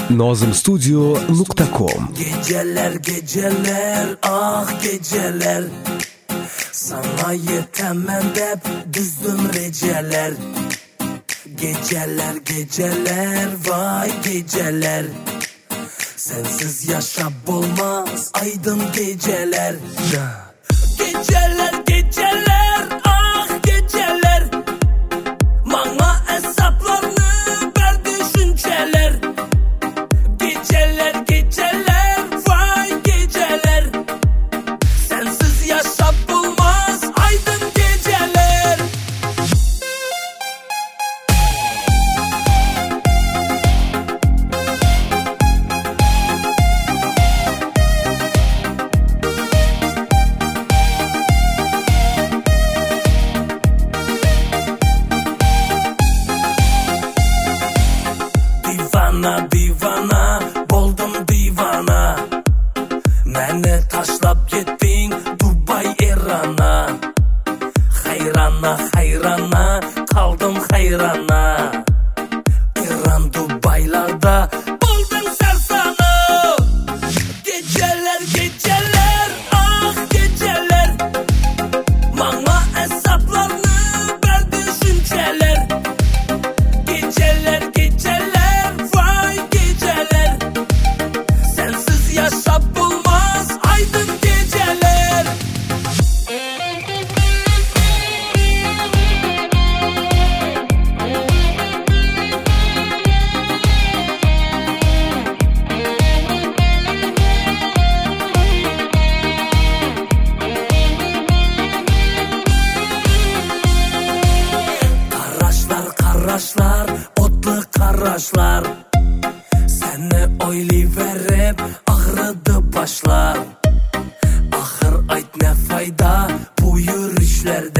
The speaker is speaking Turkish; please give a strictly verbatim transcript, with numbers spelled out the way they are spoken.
nozim studio nokta com. Geceler geceler ah geceler, sana yetemem dep düzdüm receler. Geceler geceler vay geceler, sensiz yaşap olmaz aydın geceler. Geceler geceler ah geceler, bana hesaplarını ver düşünceler. Geceler geceler vay geceler, sensiz yaşap olmaz aydın geceler. Divana divana boldum divana, meni tashlab ketding Dubai Irana. Hayrana hayrana kaldım hayrana, İran Dubai'larda boldum sersana. Geceler geceler ah geceler, bana hesaplarını ver düşünceler. Geceler geceler vay geceler, sensiz yaşap olmaz aydın geceler. Karaşlar karaşlar otlu karaşlar, seni oylayıverip ağrıdı başlar. Ahır ayt ne fayda bu yürüyüşlerde,